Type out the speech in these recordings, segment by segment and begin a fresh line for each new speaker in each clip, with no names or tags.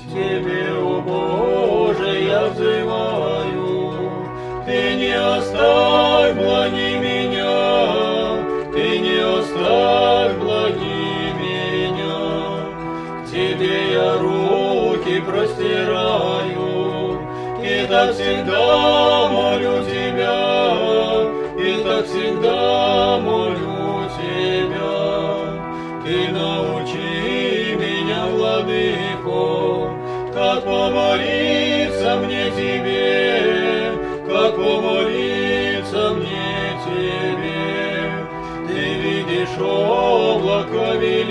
Тебе, о Боже, я взываю, Ты не оставь, благи меня, Ты не оставь, благи меня. К Тебе я руки простираю, и так всегда молю Тебя, и так всегда молю Тебя. Ты научи меня, Владыко, как помолиться мне Тебе, как помолиться мне Тебе. Ты видишь облако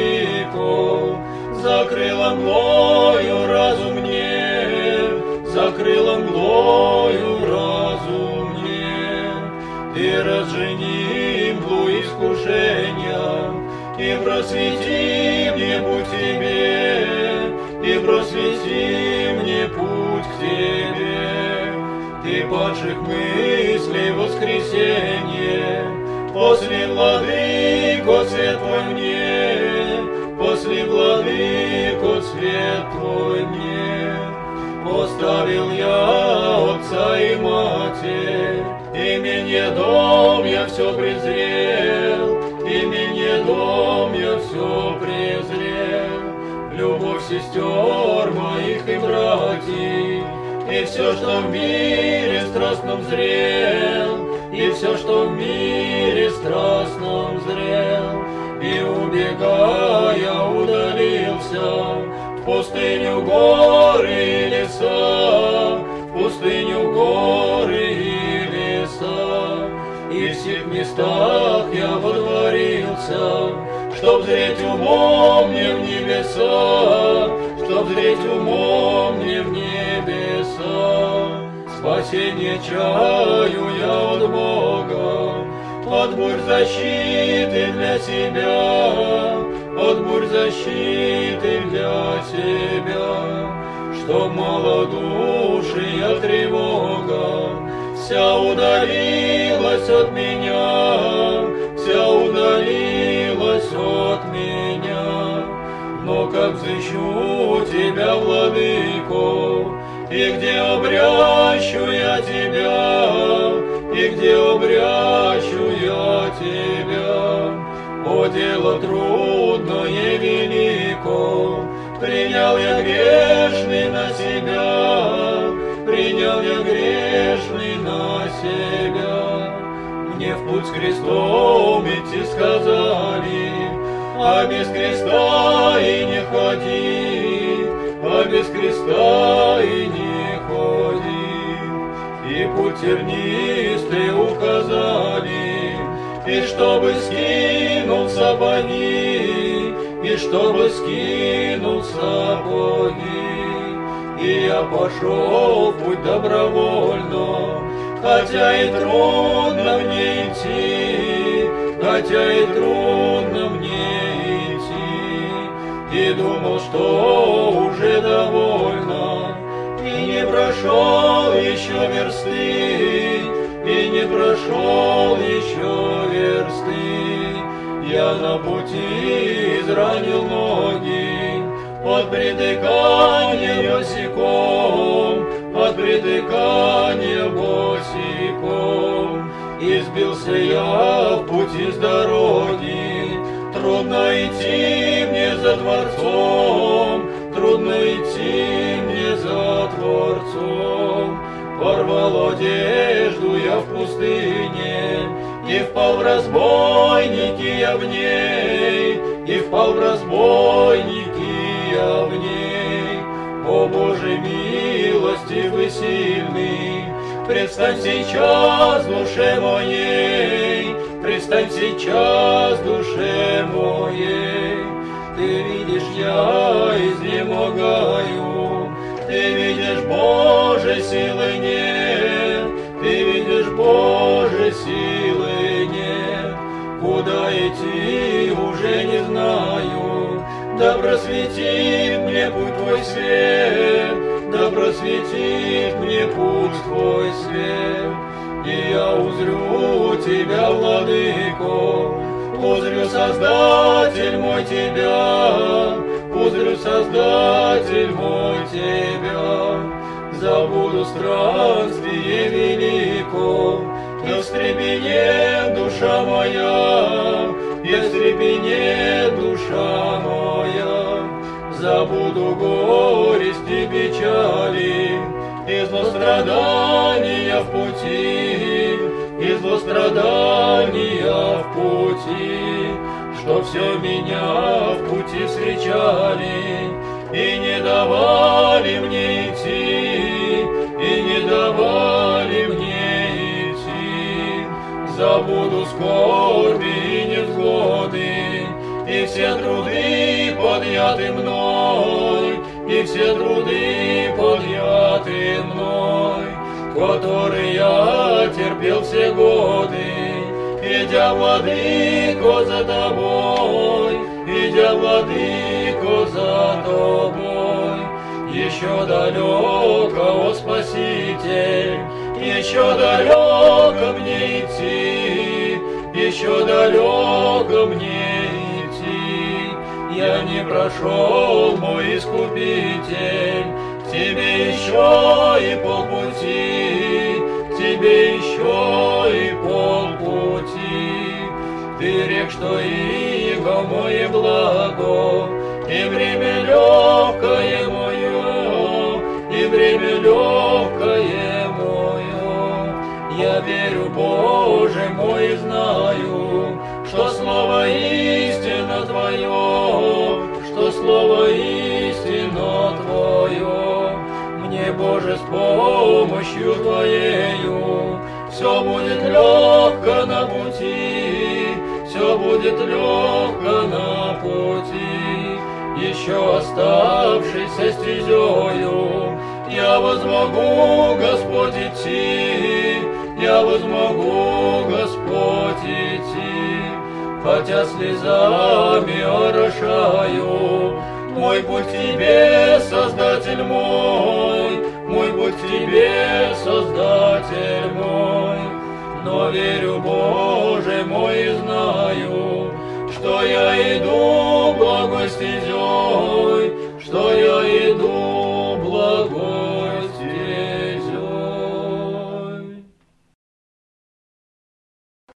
велико, закрыло мглою разум мне, закрыло мглою разум мне. Ты разжени мглу искушения, и просвети мне путь к Тебе, и просвети мне путь к Тебе. Ты падших мыслей воскресенье, после, Владыко, свет Твой мне, после, Владыко, свет Твой мне. Оставил я отца и матерь, именье дом я все презрел, именье дом я все презрел. Любовь сестер моих и братьев, и все, что в мире страстном зрел, и все, что в мире страстном зрел. И убегая удалился в пустыню, горы и леса, в пустыню, горы и леса. И в сих местах я водворился, чтоб зреть умом мне в небеса, чтоб зреть умом мне в небеса. Спасение чаю я от Бога, от бурь защиты для себя, от бурь защиты для себя. Чтоб малодушия тревога вся удалилась от меня, вся удалилась от меня. Но как взыщу Тебя, Владыко, и где обрящу я Тебя, и где обрящу я Тебя. О, дело трудное велико, принял я грешный на себя, принял я грешный на себя. Мне в путь с крестом идти сказали, а без креста и не ходи, а без креста и не ходи. И путь тернистый указали, и чтобы скинул сапоги, и чтобы скинул сапоги. И я пошел в путь добровольно, хотя и трудно мне идти, хотя и трудно мне идти. И думал, что уже довольно, и не прошел еще версты, и не прошел еще версты. Я на пути изранил ноги от притыкания босиком, от притыкания босиком. И сбился я в пути с дороги, трудно идти мне за Творцом, трудно идти мне за Творцом. Порвал одежду я в пустыне, и впал в разбойники я в ней, и впал в разбойники я в ней. О Боже милостивый сильный, предстань сейчас душе моей, предстань сейчас душе моей. Ты видишь, я изнемогаю, ты видишь, Боже, силы нет, ты видишь, Боже, силы нет. Куда идти уже не знаю, да просветит мне путь Твой свет, да просветит мне путь Твой свет. И я узрю Тебя, Владыко, узрю Создатель мой Тебя, узрю Создатель мой, Тебя. Забуду странствие велико, да встрепенет душа моя, и встрепенет душа моя. Забуду горести, печали, и злострадания в пути, и злострадания в пути, что все меня в пути встречали, и не давали мне идти, и не давали мне идти. Забуду скорби и невзгоды, и все труды подняты мной, и все труды подняты мной, которые я терпел все годы, идя, Владыко, за Тобой, идя, Владыко, за Тобой. Еще далеко, о Спаситель, еще далеко мне идти, еще далеко мне идти. Я не прошел, мой Искупитель, к Тебе еще и полпути, к Тебе еще и полпути. Ты рек, что иго мое благо, и время легкое мое, и время легкое мое. Я верю, Боже мой, и знаю, что слово истина Твое, что слово истина Твое. Мне, Боже, с помощью Твоею все будет легко на пути, все будет легко на пути. Еще оставшейся стезею я возмогу, Господь, идти, я возмогу, Господь, идти. Хотя слезами орошаю мой путь к Тебе, Создатель мой, мой путь к Тебе, Создатель мой. Но верю, Боже мой, и знаю, что я иду благой стезей,